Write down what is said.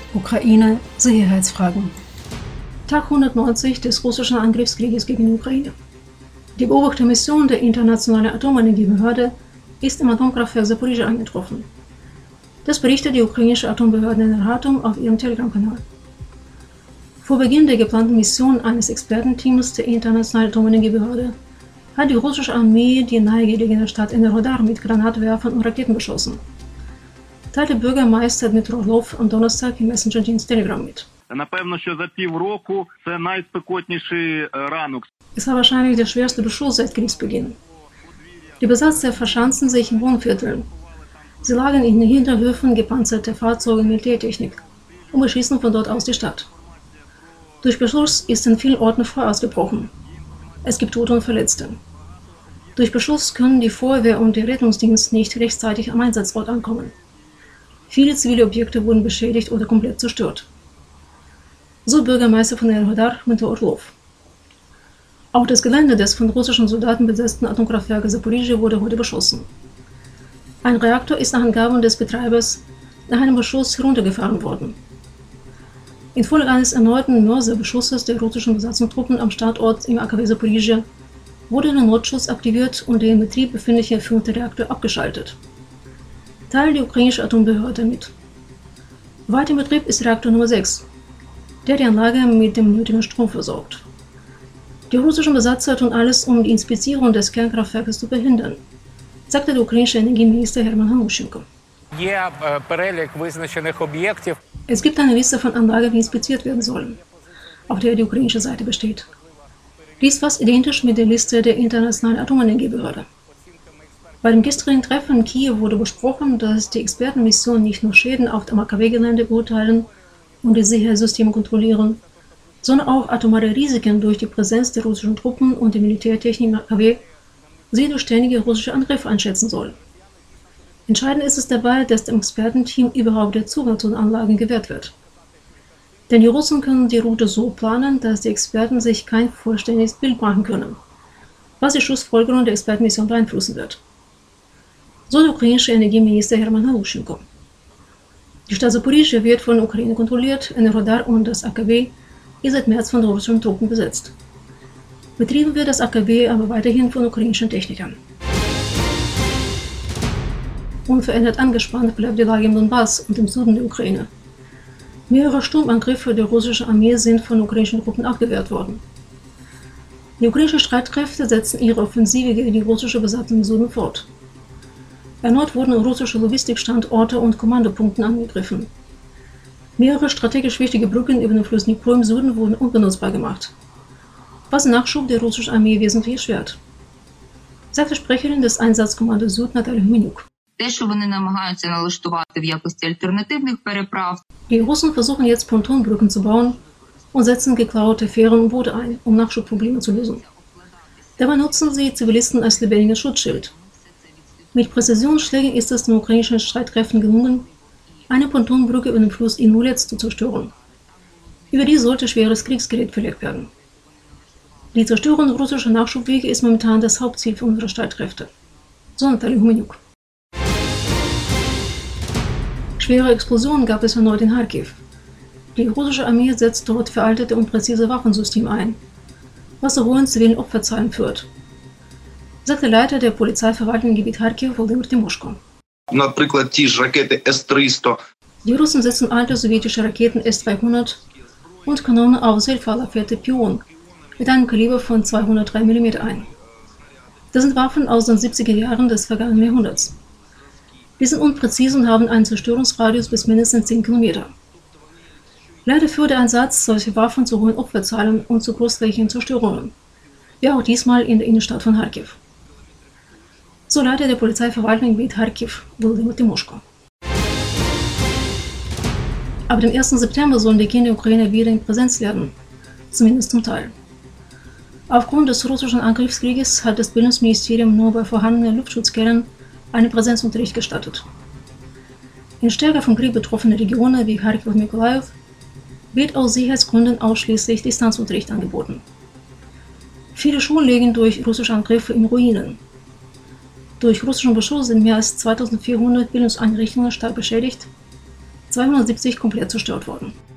Ukraine Sicherheitsfragen. Tag 190 des russischen Angriffskrieges gegen die Ukraine. Die Beobachtermission der Internationalen Atomenergiebehörde ist im Atomkraftwerk Saporizhzhia eingetroffen. Das berichtet die ukrainische Atombehörde in Euratom auf ihrem Telegram-Kanal. Vor Beginn der geplanten Mission eines Expertenteams der Internationalen Atomenergiebehörde hat die russische Armee die nahegelegene Stadt Enerhodar mit Granatwerfern und Raketen beschossen, teilte Bürgermeister Dmytro Orlov am Donnerstag im Messenger-Dienst Telegram mit. Es war wahrscheinlich der schwerste Beschuss seit Kriegsbeginn. Die Besatzer verschanzten sich in Wohnvierteln. Sie lagen in den Hinterhöfen gepanzerter Fahrzeuge und Militärtechnik und beschießen von dort aus die Stadt. Durch Beschuss ist in vielen Orten Feuer ausgebrochen. Es gibt Tote und Verletzte. Durch Beschuss können die Feuerwehr und der Rettungsdienst nicht rechtzeitig am Einsatzort ankommen. Viele zivile Objekte wurden beschädigt oder komplett zerstört. So Bürgermeister von Enerhodar, Dmytro Orlov. Auch das Gelände des von russischen Soldaten besetzten Atomkraftwerkes Saporizhzhia wurde heute beschossen. Ein Reaktor ist nach Angaben des Betreibers nach einem Beschuss heruntergefahren worden. Infolge eines erneuten Mörserbeschusses der russischen Besatzungstruppen am Standort im AKW Saporizhzhia wurde der Notschutz aktiviert und der in Betrieb befindliche 5. Reaktor abgeschaltet, teilt die ukrainische Atombehörde mit. Weiter in Betrieb ist Reaktor Nummer 6, der die Anlage mit dem nötigen Strom versorgt. Die russischen Besatzer tun alles, um die Inspizierung des Kernkraftwerkes zu verhindern, sagte der ukrainische Energieminister Herman Hanuschenko. Es gibt eine Liste von Anlagen, die inspiziert werden sollen, auf der die ukrainische Seite besteht. Dies ist fast identisch mit der Liste der Internationalen Atomenergiebehörde. Bei dem gestrigen Treffen in Kiew wurde besprochen, dass die Expertenmission nicht nur Schäden auf dem AKW-Gelände beurteilen und die Sicherheitssysteme kontrollieren, sondern auch atomare Risiken durch die Präsenz der russischen Truppen und der Militärtechnik im AKW sowie durch ständige russische Angriffe einschätzen soll. Entscheidend ist es dabei, dass dem Expertenteam überhaupt der Zugang zu den Anlagen gewährt wird. Denn die Russen können die Route so planen, dass die Experten sich kein vollständiges Bild machen können, was die Schlussfolgerung der Expertenmission beeinflussen wird. So der ukrainische Energieminister Herman Hanuschenko. Die Stadt Saporizhzhia wird von der Ukraine kontrolliert, Enerhodar und das AKW ist seit März von russischen Truppen besetzt. Betrieben wird das AKW aber weiterhin von ukrainischen Technikern. Unverändert angespannt bleibt die Lage im Donbass und im Süden der Ukraine. Mehrere Sturmangriffe der russischen Armee sind von ukrainischen Truppen abgewehrt worden. Die ukrainischen Streitkräfte setzen ihre Offensive gegen die russische Besatzung im Süden fort. Erneut wurden russische Logistikstandorte und Kommandopunkte angegriffen. Mehrere strategisch wichtige Brücken über den Fluss Dnipro im Süden wurden unbenutzbar gemacht, was den Nachschub der russischen Armee wesentlich erschwert, sagte Sprecherin des Einsatzkommandos Süd Natalia Humenjuk. Die Russen versuchen jetzt Pontonbrücken zu bauen und setzen geklaute Fähren und Boote ein, um Nachschubprobleme zu lösen. Dabei nutzen sie Zivilisten als lebendiges Schutzschild. Mit Präzisionsschlägen ist es den ukrainischen Streitkräften gelungen, eine Pontonbrücke über den Fluss Inulets zu zerstören. Über die sollte schweres Kriegsgerät verlegt werden. Die Zerstörung russischer Nachschubwege ist momentan das Hauptziel für unsere Streitkräfte. So Natalia Humenjuk. Schwere Explosionen gab es erneut in Kharkiv. Die russische Armee setzt dort veraltete und präzise Waffensysteme ein, was zu hohen zivilen Opferzahlen führt, sagte der Leiter der Polizeiverwaltung im Gebiet Kharkiv, Volodymyr Timoschko. Die Russen setzen alte sowjetische Raketen S-200 und Kanonen auf Seilfallafette Pion mit einem Kaliber von 203 mm ein. Das sind Waffen aus den 70er Jahren des vergangenen Jahrhunderts. Die sind unpräzise und haben einen Zerstörungsradius bis mindestens 10 Kilometer. Leider führt der Einsatz solcher Waffen zu hohen Opferzahlen und zu großflächigen Zerstörungen, wie auch diesmal in der Innenstadt von Kharkiv. So leitet der Polizeiverwaltung im Gebiet Kharkiv, Volodymyr Timoschko. Ab dem 1. September sollen die Kinder in der Ukraine wieder in Präsenz lernen, zumindest zum Teil. Aufgrund des russischen Angriffskrieges hat das Bildungsministerium nur bei vorhandenen Luftschutzketten einen Präsenzunterricht gestattet. In stärker vom Krieg betroffenen Regionen wie Kharkiv und Mykolajiw wird aus Sicherheitsgründen ausschließlich Distanzunterricht angeboten. Viele Schulen liegen durch russische Angriffe in Ruinen. Durch russischen Beschuss sind mehr als 2400 Bildungseinrichtungen stark beschädigt. 270 komplett zerstört worden.